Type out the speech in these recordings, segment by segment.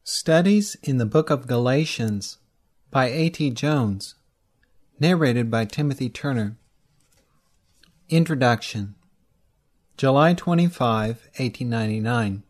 Studies in the Book of Galatians by A.T. Jones, narrated by Timothy Turner. Introduction. July 25, 1899.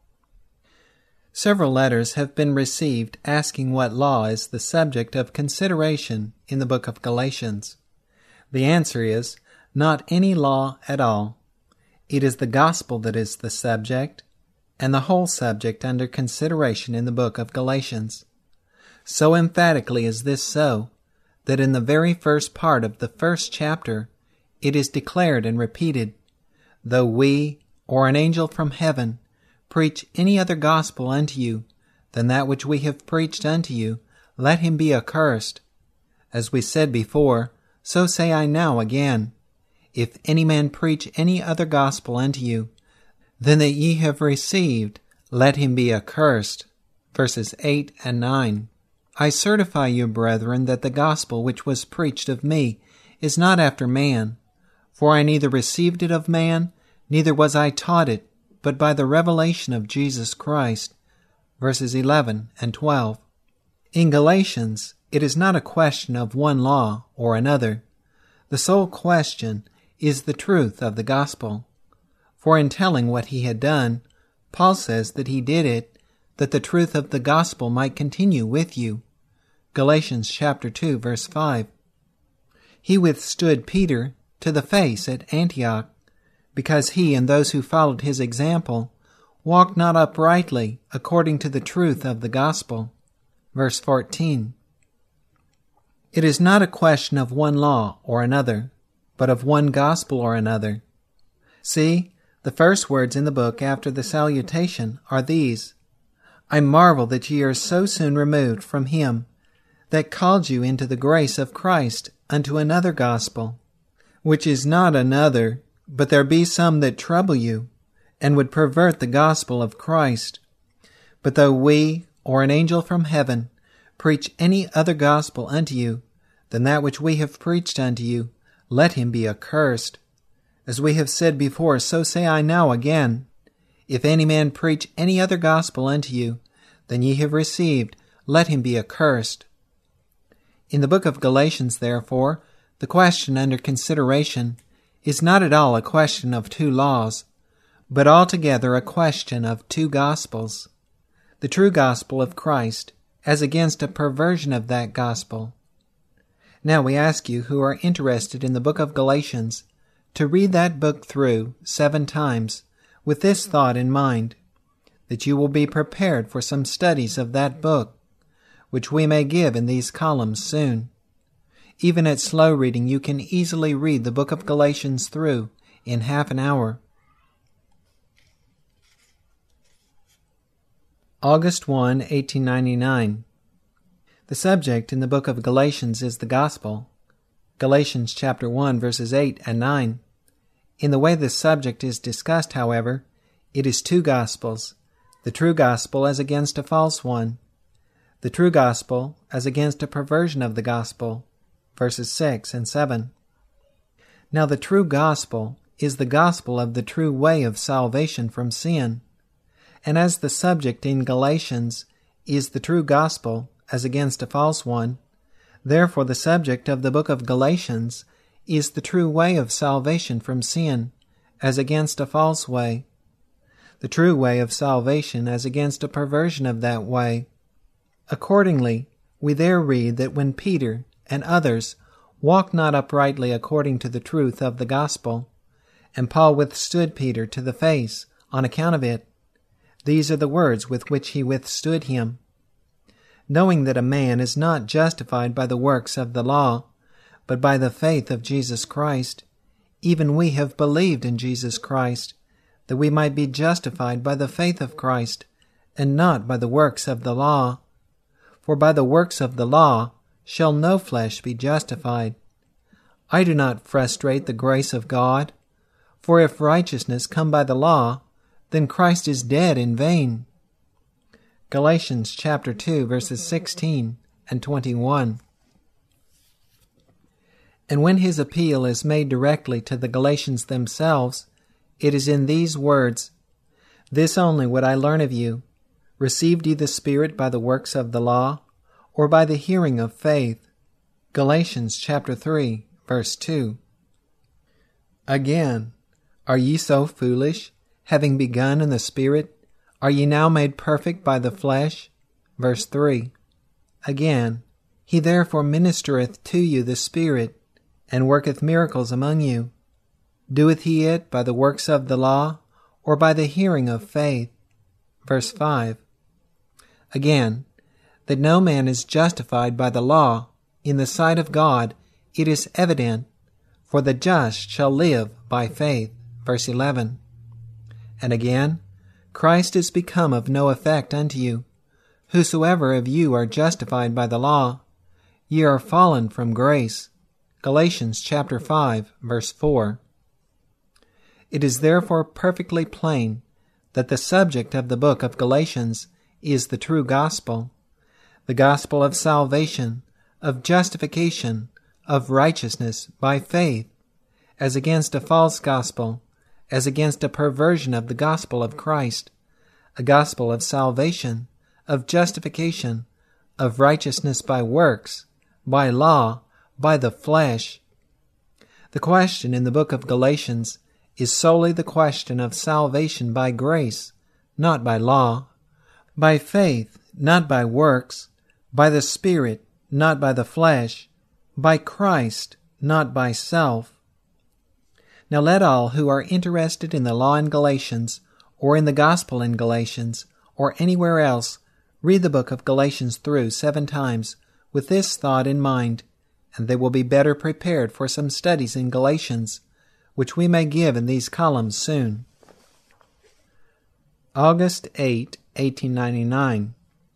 Several letters have been received asking what law is the subject of consideration in the Book of Galatians. The answer is, not any law at all. It is the gospel that is the subject, and the whole subject under consideration in the book of Galatians. So emphatically is this so, that in the very first part of the first chapter it is declared and repeated, "Though we, or an angel from heaven, preach any other gospel unto you than that which we have preached unto you, let him be accursed. As we said before, so say I now again, if any man preach any other gospel unto you than that ye have received, let him be accursed." Verses 8 and 9. I certify you, brethren, that the gospel which was preached of me is not after man. For I neither received it of man, neither was I taught it, but by the revelation of Jesus Christ. Verses 11 and 12. In Galatians, it is not a question of one law or another. The sole question is the truth of the gospel. For in telling what he had done, Paul says that he did it that the truth of the gospel might continue with you. Galatians chapter 2, verse 5. He withstood Peter to the face at Antioch, because he and those who followed his example walked not uprightly according to the truth of the gospel. Verse 14. It is not a question of one law or another, but of one gospel or another. See, the first words in the book after the salutation are these: I marvel that ye are so soon removed from him that called you into the grace of Christ unto another gospel, which is not another, but there be some that trouble you, and would pervert the gospel of Christ. But though we, or an angel from heaven, preach any other gospel unto you than that which we have preached unto you, let him be accursed. As we have said before, so say I now again, if any man preach any other gospel unto you than ye have received, let him be accursed. In the book of Galatians, therefore, the question under consideration is not at all a question of two laws, but altogether a question of two gospels. The true gospel of Christ, as against a perversion of that gospel. Now we ask you who are interested in the book of Galatians to read that book through 7 times with this thought in mind, that you will be prepared for some studies of that book, which we may give in these columns soon. Even at slow reading you can easily read the book of Galatians through in half an hour. August 1, 1899. The subject in the book of Galatians is the gospel. Galatians chapter 1, verses 8 and 9. In the way this subject is discussed, however, it is two gospels, the true gospel as against a false one, the true gospel as against a perversion of the gospel, verses 6 and 7. Now the true gospel is the gospel of the true way of salvation from sin, and as the subject in Galatians is the true gospel as against a false one, therefore the subject of the book of Galatians is the true way of salvation from sin, as against a false way, the true way of salvation as against a perversion of that way. Accordingly, we there read that when Peter and others walked not uprightly according to the truth of the gospel, and Paul withstood Peter to the face on account of it, these are the words with which he withstood him. Knowing that a man is not justified by the works of the law, but by the faith of Jesus Christ, even we have believed in Jesus Christ, that we might be justified by the faith of Christ, and not by the works of the law. For by the works of the law shall no flesh be justified. I do not frustrate the grace of God, for if righteousness come by the law, then Christ is dead in vain. Galatians chapter 2, verses 16 and 21. And when his appeal is made directly to the Galatians themselves, it is in these words, This only would I learn of you, Received ye the Spirit by the works of the law, or by the hearing of faith? Galatians chapter 3, verse 2. Again, are ye so foolish? Having begun in the Spirit, are ye now made perfect by the flesh? Verse 3. Again, he therefore ministereth to you the Spirit, and worketh miracles among you. Doeth he it by the works of the law, or by the hearing of faith? Verse 5. Again, that no man is justified by the law, in the sight of God, it is evident, for the just shall live by faith. Verse 11. And again, Christ is become of no effect unto you. Whosoever of you are justified by the law, ye are fallen from grace. Galatians chapter 5, verse 4. It is therefore perfectly plain that the subject of the book of Galatians is the true gospel, the gospel of salvation, of justification, of righteousness by faith, as against a false gospel, as against a perversion of the gospel of Christ, a gospel of salvation, of justification, of righteousness by works, by law, by the flesh. The question in the book of Galatians is solely the question of salvation by grace, not by law, by faith, not by works, by the Spirit, not by the flesh, by Christ, not by self. Now let all who are interested in the law in Galatians, or in the gospel in Galatians, or anywhere else, read the book of Galatians through 7 times with this thought in mind, and they will be better prepared for some studies in Galatians, which we may give in these columns soon. August 8, 1899.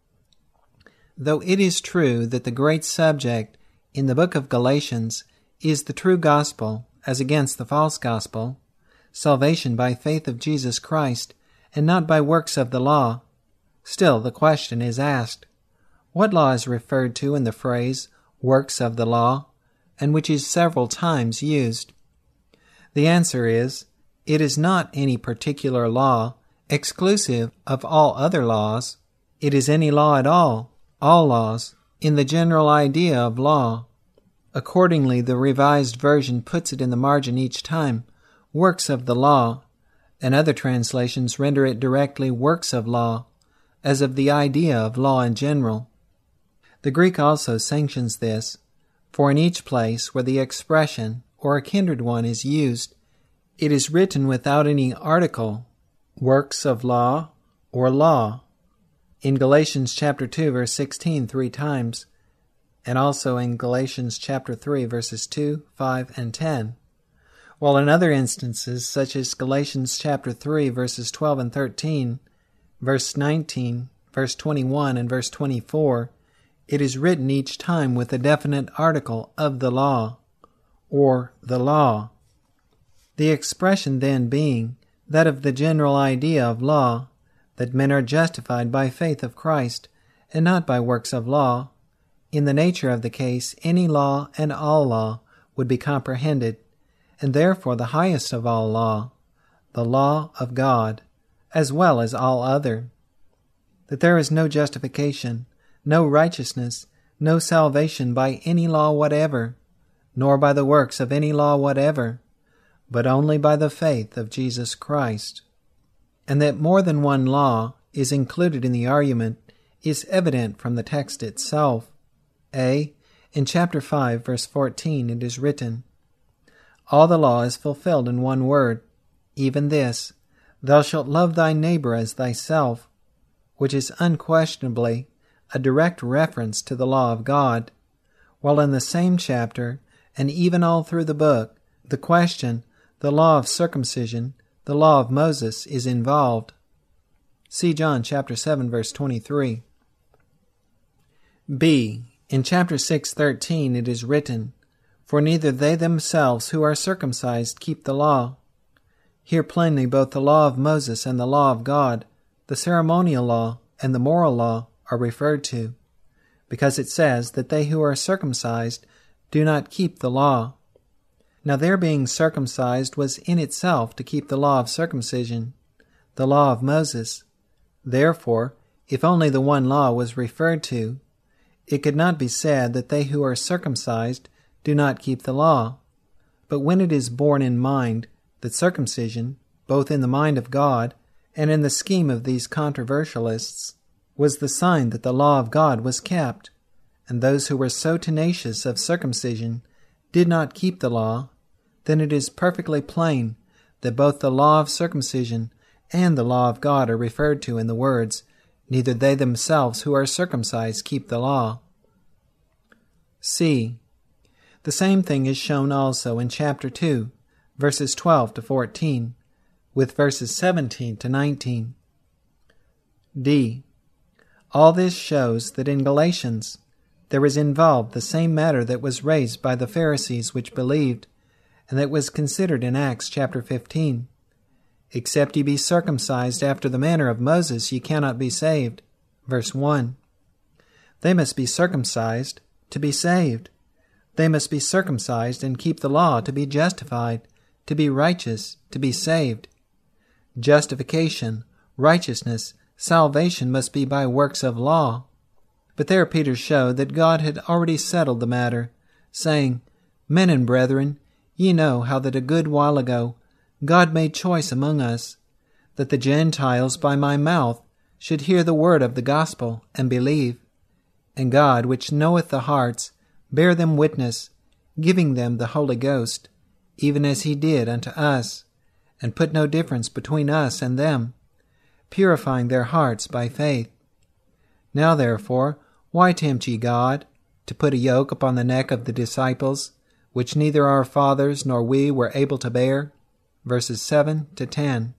Though it is true that the great subject in the book of Galatians is the true gospel as against the false gospel, salvation by faith of Jesus Christ, and not by works of the law, still the question is asked, what law is referred to in the phrase, works of the law, and which is several times used? The answer is, it is not any particular law exclusive of all other laws. It is any law at all laws, in the general idea of law. Accordingly, the Revised Version puts it in the margin each time, works of the law, and other translations render it directly works of law, as of the idea of law in general. The Greek also sanctions this, for in each place where the expression or a kindred one is used, it is written without any article, works of law or law. In Galatians chapter 2, verse 16 3 times, and also in Galatians chapter 3, verses 2, 5, and 10. While in other instances, such as Galatians chapter 3, verses 12 and 13, verse 19, verse 21, and verse 24, it is written each time with a definite article of the law, or the law. The expression then being that of the general idea of law, that men are justified by faith of Christ, and not by works of law. In the nature of the case, any law and all law would be comprehended, and therefore the highest of all law, the law of God, as well as all other. That there is no justification, no righteousness, no salvation by any law whatever, nor by the works of any law whatever, but only by the faith of Jesus Christ. And that more than one law is included in the argument is evident from the text itself. In chapter 5, verse 14, it is written, all the law is fulfilled in one word, even this, thou shalt love thy neighbor as thyself, which is unquestionably a direct reference to the law of God, while in the same chapter, and even all through the book, the question, the law of circumcision, the law of Moses, is involved. See John chapter 7, verse 23. B. In chapter 6:13 it is written, for neither they themselves who are circumcised keep the law. Here plainly both the law of Moses and the law of God, the ceremonial law and the moral law, are referred to, because it says that they who are circumcised do not keep the law. Now their being circumcised was in itself to keep the law of circumcision, the law of Moses. Therefore, if only the one law was referred to, it could not be said that they who are circumcised do not keep the law. But when it is borne in mind that circumcision, both in the mind of God and in the scheme of these controversialists, was the sign that the law of God was kept, and those who were so tenacious of circumcision did not keep the law, then it is perfectly plain that both the law of circumcision and the law of God are referred to in the words, "Neither they themselves who are circumcised keep the law." C. The same thing is shown also in chapter 2, verses 12 to 14, with verses 17 to 19. D. All this shows that in Galatians there is involved the same matter that was raised by the Pharisees which believed, and that was considered in Acts chapter 15. "Except ye be circumcised after the manner of Moses, ye cannot be saved." Verse 1. They must be circumcised to be saved. They must be circumcised and keep the law to be justified, to be righteous, to be saved. Justification, righteousness, salvation must be by works of law. But there Peter showed that God had already settled the matter, saying, "Men and brethren, ye know how that a good while ago God made choice among us, that the Gentiles by my mouth should hear the word of the gospel and believe. And God, which knoweth the hearts, bear them witness, giving them the Holy Ghost, even as he did unto us, and put no difference between us and them, purifying their hearts by faith. Now therefore, why tempt ye God, to put a yoke upon the neck of the disciples, which neither our fathers nor we were able to bear?" Verses 7 to 10.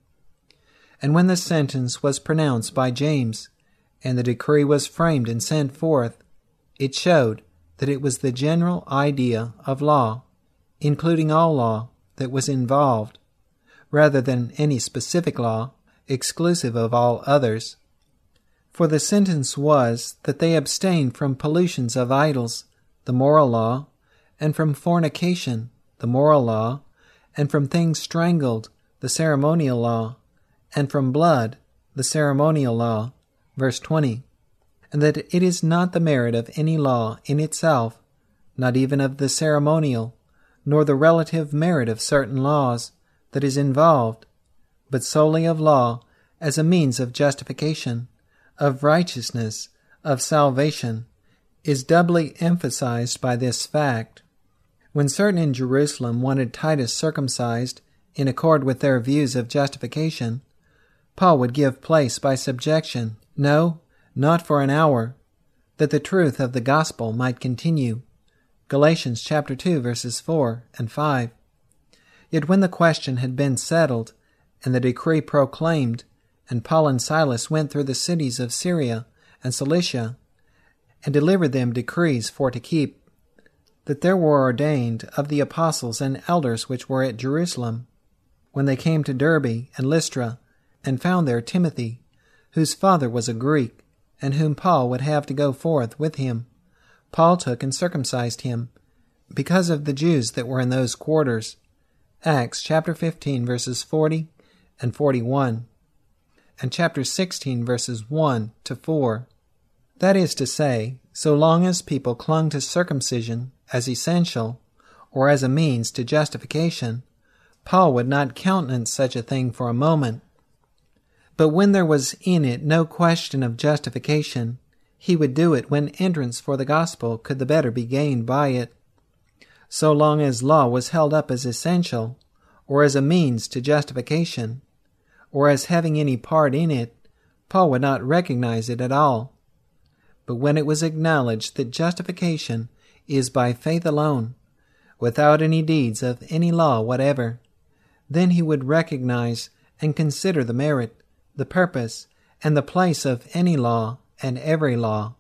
And when the sentence was pronounced by James, and the decree was framed and sent forth, it showed that it was the general idea of law, including all law, that was involved, rather than any specific law, exclusive of all others. For the sentence was that they abstain from pollutions of idols, the moral law, and from fornication, the moral law, and from things strangled, the ceremonial law, and from blood, the ceremonial law. Verse 20. And that it is not the merit of any law in itself, not even of the ceremonial, nor the relative merit of certain laws, that is involved, but solely of law as a means of justification, of righteousness, of salvation, is doubly emphasized by this fact. When certain in Jerusalem wanted Titus circumcised in accord with their views of justification, Paul would give place by subjection, no, not for an hour, that the truth of the gospel might continue. Galatians chapter 2, verses 4 and 5. Yet when the question had been settled, and the decree proclaimed, and Paul and Silas went through the cities of Syria and Cilicia, and delivered them decrees for to keep, that there were ordained of the apostles and elders which were at Jerusalem, when they came to Derbe and Lystra, and found there Timothy, whose father was a Greek, and whom Paul would have to go forth with him, Paul took and circumcised him, because of the Jews that were in those quarters. Acts chapter 15, verses 40 and 41, and chapter 16, verses 1 to 4. That is to say, so long as people clung to circumcision as essential, or as a means to justification, Paul would not countenance such a thing for a moment. But when there was in it no question of justification, he would do it when entrance for the gospel could the better be gained by it. So long as law was held up as essential, or as a means to justification, or as having any part in it, Paul would not recognize it at all. But when it was acknowledged that justification is by faith alone, without any deeds of any law whatever, then he would recognize and consider the merit, the purpose, and the place of any law and every law.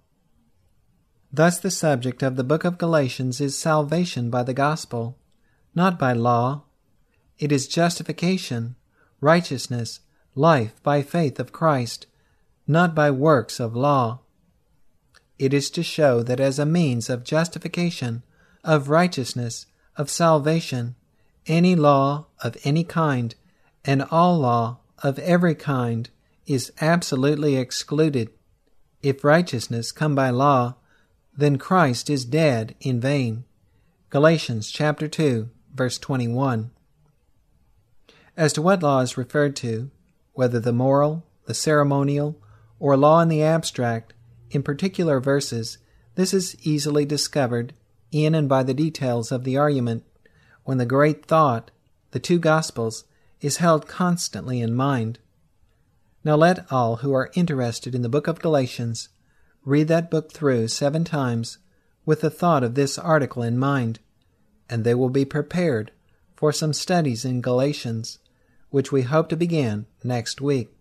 Thus the subject of the book of Galatians is salvation by the gospel, not by law. It is justification, righteousness, life by faith of Christ, not by works of law. It is to show that as a means of justification, of righteousness, of salvation, any law of any kind, and all law of every kind, is absolutely excluded. If righteousness come by law, then Christ is dead in vain. Galatians chapter 2, verse 21. As to what law is referred to, whether the moral, the ceremonial, or law in the abstract, in particular verses, this is easily discovered in and by the details of the argument, when the great thought, the two Gospels, is held constantly in mind. Now let all who are interested in the book of Galatians read that book through 7 times with the thought of this article in mind, and they will be prepared for some studies in Galatians, which we hope to begin next week.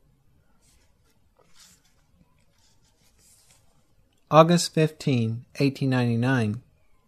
August 15, 1899.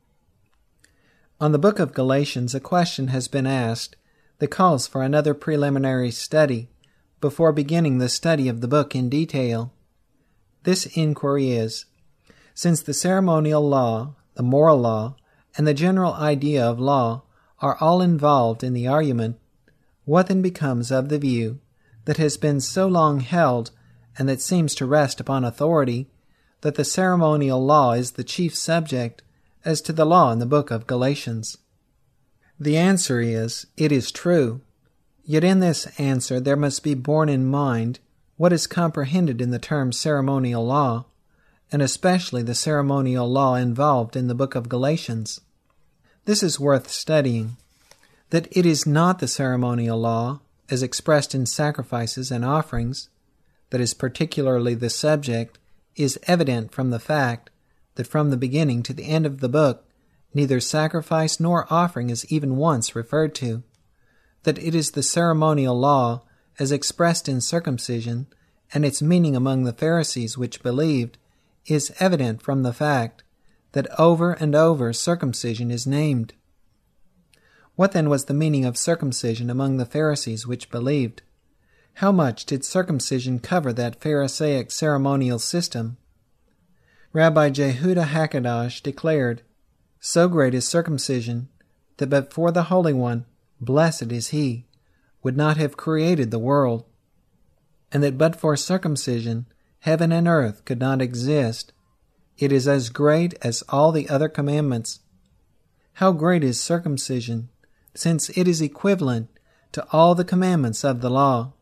On the book of Galatians, a question has been asked that calls for another preliminary study before beginning the study of the book in detail. This inquiry is, since the ceremonial law, the moral law, and the general idea of law are all involved in the argument, what then becomes of the view that has been so long held and that seems to rest upon authority, that the ceremonial law is the chief subject as to the law in the book of Galatians? The answer is, it is true. Yet in this answer there must be borne in mind what is comprehended in the term ceremonial law, and especially the ceremonial law involved in the book of Galatians. This is worth studying, that it is not the ceremonial law, as expressed in sacrifices and offerings, that is particularly the subject, is evident from the fact that from the beginning to the end of the book neither sacrifice nor offering is even once referred to. That it is the ceremonial law as expressed in circumcision and its meaning among the Pharisees which believed is evident from the fact that over and over circumcision is named. What then was the meaning of circumcision among the Pharisees which believed? How much did circumcision cover that Pharisaic ceremonial system? Rabbi Jehuda Hakadosh declared, "So great is circumcision that but for the Holy One, blessed is He, would not have created the world, and that but for circumcision, heaven and earth could not exist. It is as great as all the other commandments." How great is circumcision, since it is equivalent to all the commandments of the law.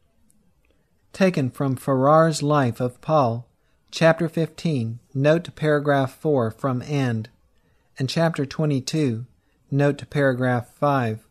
Taken from Farrar's Life of Paul, chapter 15, note to paragraph 4 from end, and chapter 22, note to paragraph 5.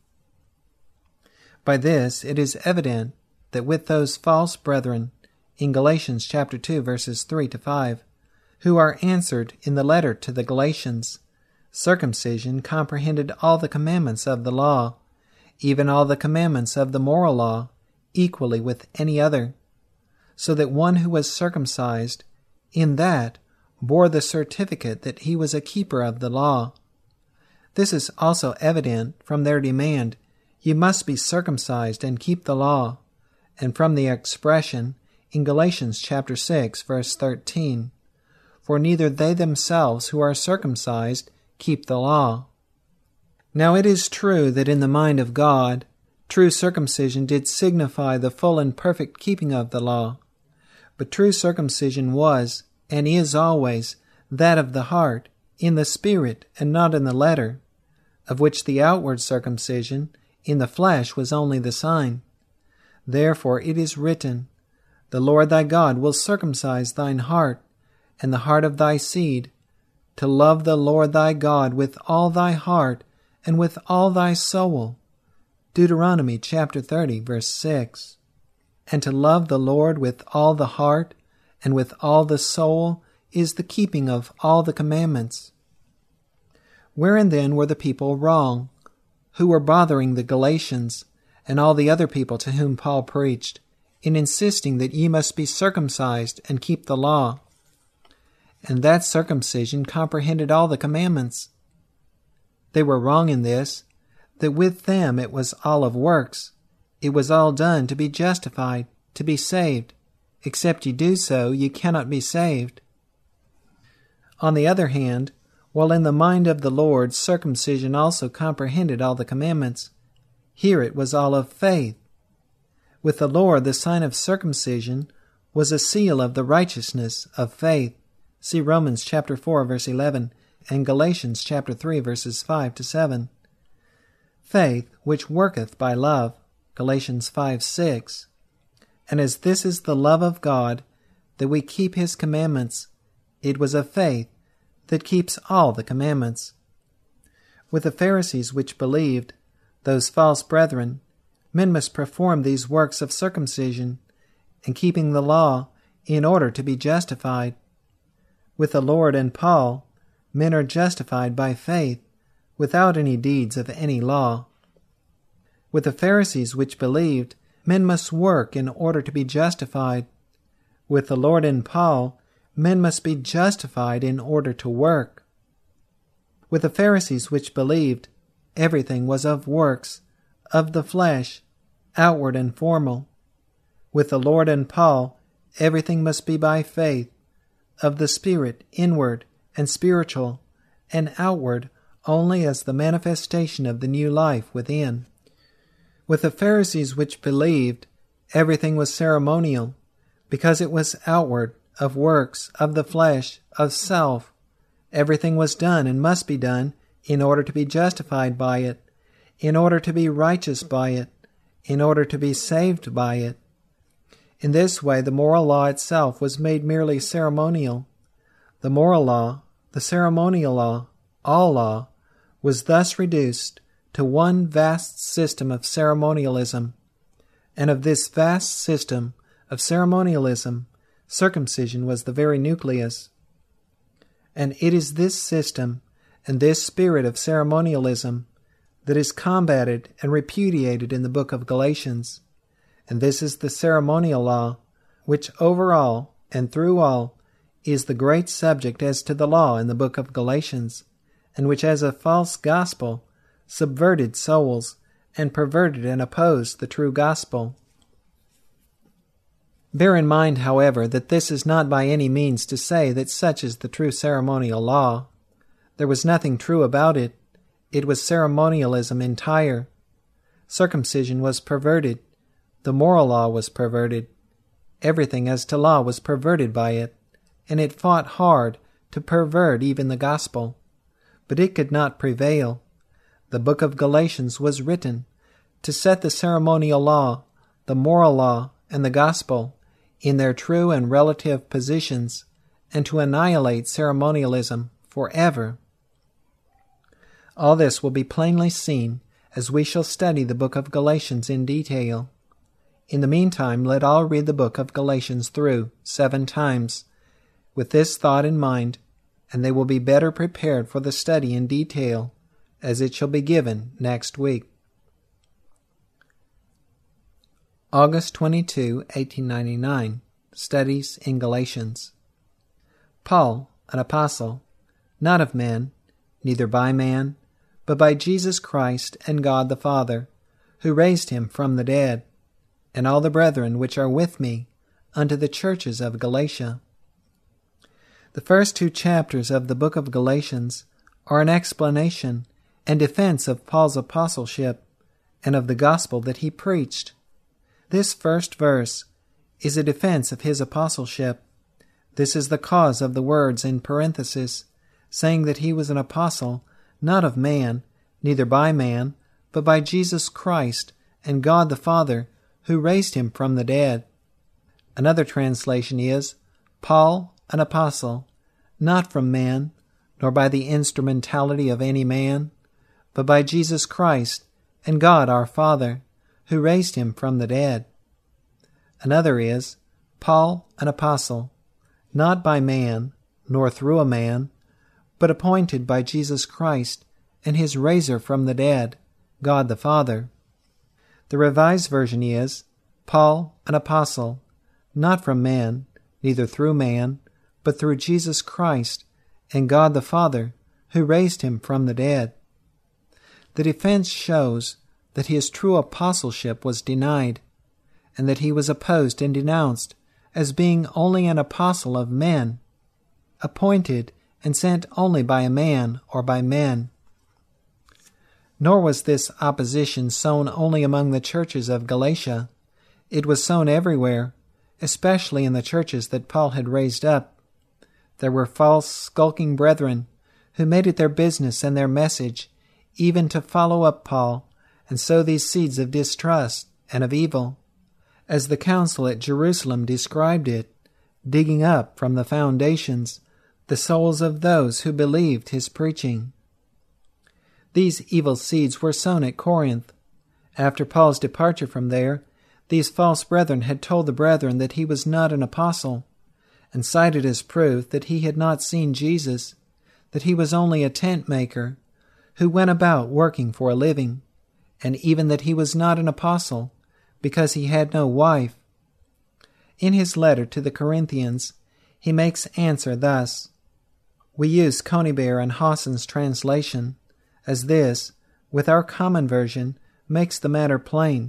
By this it is evident that with those false brethren, in Galatians chapter 2, verses 3 to 5, who are answered in the letter to the Galatians, circumcision comprehended all the commandments of the law, even all the commandments of the moral law, equally with any other, so that one who was circumcised in that bore the certificate that he was a keeper of the law. This is also evident from their demand, "You must be circumcised and keep the law," and from the expression in Galatians chapter 6, verse 13, "For neither they themselves who are circumcised keep the law." Now it is true that in the mind of God, true circumcision did signify the full and perfect keeping of the law. But true circumcision was, and is always, that of the heart, in the spirit, and not in the letter, of which the outward circumcision, in the flesh, was only the sign. Therefore it is written, "The Lord thy God will circumcise thine heart, and the heart of thy seed, to love the Lord thy God with all thy heart, and with all thy soul." Deuteronomy chapter 30, verse 6. And to love the Lord with all the heart and with all the soul is the keeping of all the commandments. Wherein then were the people wrong, who were bothering the Galatians and all the other people to whom Paul preached, in insisting that ye must be circumcised and keep the law? And that circumcision comprehended all the commandments. They were wrong in this, that with them it was all of works. It was all done to be justified, to be saved. Except ye do so, ye cannot be saved. On the other hand, while in the mind of the Lord circumcision also comprehended all the commandments, here it was all of faith. With the Lord the sign of circumcision was a seal of the righteousness of faith. See Romans chapter 4, verse 11, and Galatians chapter 3, verses 5 to 7. Faith, which worketh by love, Galatians 5, 6. And as this is the love of God, that we keep his commandments, it was of faith that keeps all the commandments. With the Pharisees which believed, those false brethren, men must perform these works of circumcision, and keeping the law, in order to be justified. With the Lord and Paul, men are justified by faith, without any deeds of any law. With the Pharisees which believed, men must work in order to be justified. With the Lord and Paul, men must be justified in order to work. With the Pharisees which believed, everything was of works, of the flesh, outward and formal. With the Lord and Paul, everything must be by faith, of the Spirit, inward and spiritual, and outward only as the manifestation of the new life within. With the Pharisees which believed, everything was ceremonial, because it was outward, of works, of the flesh, of self. Everything was done and must be done in order to be justified by it, in order to be righteous by it, in order to be saved by it. In this way the moral law itself was made merely ceremonial. The moral law, the ceremonial law, all law, was thus reduced to one vast system of ceremonialism, and of this vast system of ceremonialism, circumcision was the very nucleus. And it is this system and this spirit of ceremonialism that is combated and repudiated in the book of Galatians. And this is the ceremonial law, which over all and through all is the great subject as to the law in the book of Galatians, and which as a false gospel subverted souls and perverted and opposed the true gospel. Bear in mind, however, that this is not by any means to say that such is the true ceremonial law. There was nothing true about it. It was ceremonialism entire. Circumcision was perverted. The moral law was perverted. Everything as to law was perverted by it, and it fought hard to pervert even the gospel. But it could not prevail. The book of Galatians was written to set the ceremonial law, the moral law, and the gospel in their true and relative positions, and to annihilate ceremonialism forever. All this will be plainly seen as we shall study the book of Galatians in detail. In the meantime, let all read the book of Galatians through 7 times, with this thought in mind, and they will be better prepared for the study in detail, as it shall be given next week. August 22, 1899. Studies in Galatians. Paul, an apostle, not of men, neither by man, but by Jesus Christ and God the Father, who raised him from the dead, and all the brethren which are with me, unto the churches of Galatia. The first 2 chapters of the book of Galatians are an explanation and defense of Paul's apostleship and of the gospel that he preached. This first verse is a defense of his apostleship. This is the cause of the words in parenthesis, saying that he was an apostle, not of man, neither by man, but by Jesus Christ and God the Father, who raised him from the dead. Another translation is, Paul, an apostle, not from man, nor by the instrumentality of any man, but by Jesus Christ and God our Father, who raised him from the dead. Another is, Paul, an apostle, not by man, nor through a man, but appointed by Jesus Christ and his raiser from the dead, God the Father. The Revised Version is, Paul, an apostle, not from man, neither through man, but through Jesus Christ and God the Father, who raised him from the dead. The defense shows that his true apostleship was denied, and that he was opposed and denounced as being only an apostle of men, appointed and sent only by a man or by men. Nor was this opposition sown only among the churches of Galatia. It was sown everywhere, especially in the churches that Paul had raised up. There were false, skulking brethren who made it their business and their message even to follow up Paul and sow these seeds of distrust and of evil, as the council at Jerusalem described it, digging up from the foundations the souls of those who believed his preaching. These evil seeds were sown at Corinth. After Paul's departure from there, these false brethren had told the brethren that he was not an apostle, and cited as proof that he had not seen Jesus, that he was only a tent maker, who went about working for a living, and even that he was not an apostle, because he had no wife. In his letter to the Corinthians, he makes answer thus. We use Conybeare and Hawson's translation, as this, with our common version, makes the matter plain.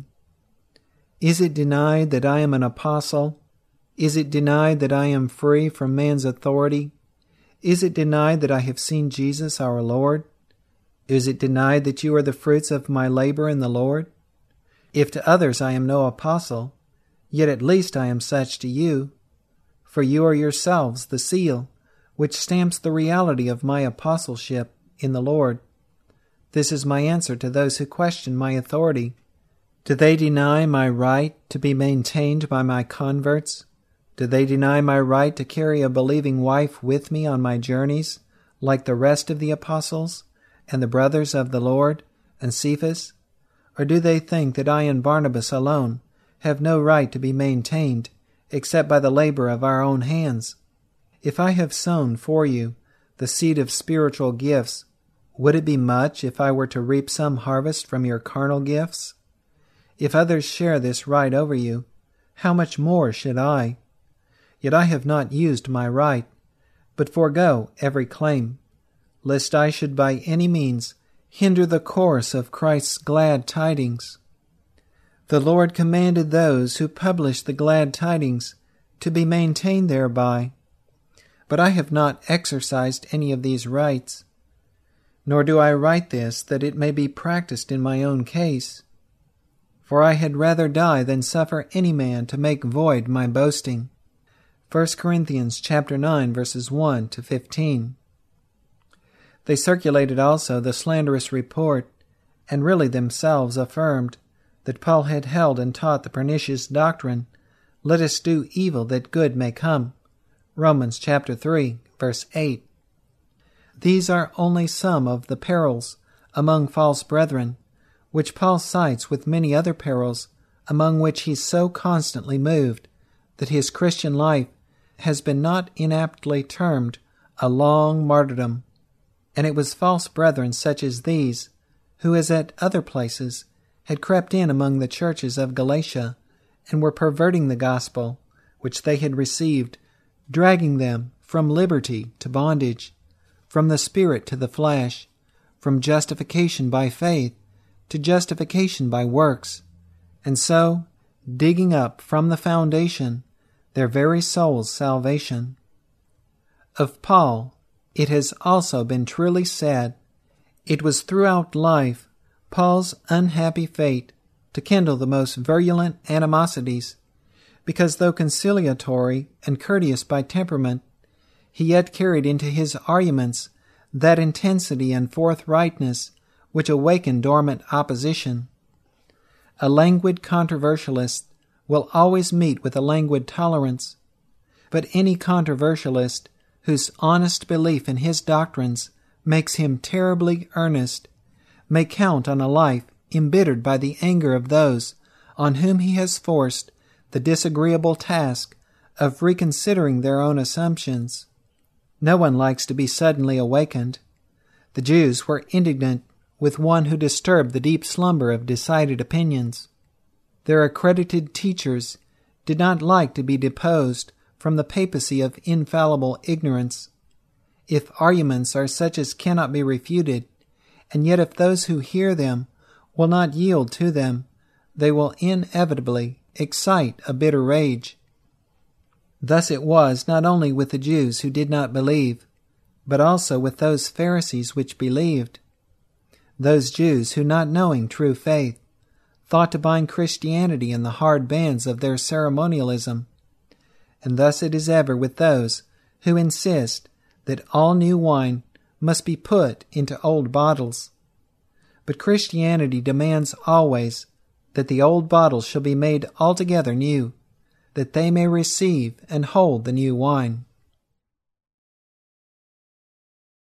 Is it denied that I am an apostle? Is it denied that I am free from man's authority? Is it denied that I have seen Jesus our Lord? Is it denied that you are the fruits of my labor in the Lord? If to others I am no apostle, yet at least I am such to you, for you are yourselves the seal, which stamps the reality of my apostleship in the Lord. This is my answer to those who question my authority. Do they deny my right to be maintained by my converts? Do they deny my right to carry a believing wife with me on my journeys, like the rest of the apostles and the brothers of the Lord and Cephas? Or do they think that I and Barnabas alone have no right to be maintained, except by the labor of our own hands? If I have sown for you the seed of spiritual gifts, would it be much if I were to reap some harvest from your carnal gifts? If others share this right over you, how much more should I? Yet I have not used my right, but forego every claim, lest I should by any means hinder the course of Christ's glad tidings. The Lord commanded those who publish the glad tidings to be maintained thereby, but I have not exercised any of these rights. Nor do I write this that it may be practiced in my own case. For I had rather die than suffer any man to make void my boasting. 1 Corinthians chapter 9, verses 1 to 15. They circulated also the slanderous report, and really themselves affirmed, that Paul had held and taught the pernicious doctrine, let us do evil that good may come. Romans chapter 3, verse 8. These are only some of the perils among false brethren, which Paul cites with many other perils, among which he so constantly moved, that his Christian life has been not inaptly termed a long martyrdom. And it was false brethren such as these, who, as at other places, had crept in among the churches of Galatia, and were perverting the gospel which they had received, dragging them from liberty to bondage, from the spirit to the flesh, from justification by faith to justification by works, and so digging up from the foundation their very soul's salvation. Of Paul, it has also been truly said, it was throughout life Paul's unhappy fate to kindle the most virulent animosities, because though conciliatory and courteous by temperament, he yet carried into his arguments that intensity and forthrightness which awakened dormant opposition. A languid controversialist will always meet with a languid tolerance, but any controversialist whose honest belief in his doctrines makes him terribly earnest may count on a life embittered by the anger of those on whom he has forced the disagreeable task of reconsidering their own assumptions. No one likes to be suddenly awakened. The Jews were indignant with one who disturbed the deep slumber of decided opinions. Their accredited teachers did not like to be deposed from the papacy of infallible ignorance. If arguments are such as cannot be refuted, and yet if those who hear them will not yield to them, they will inevitably excite a bitter rage. Thus it was not only with the Jews who did not believe, but also with those Pharisees which believed. Those Jews who, not knowing true faith, thought to bind Christianity in the hard bands of their ceremonialism, and thus it is ever with those who insist that all new wine must be put into old bottles. But Christianity demands always that the old bottles shall be made altogether new, that they may receive and hold the new wine.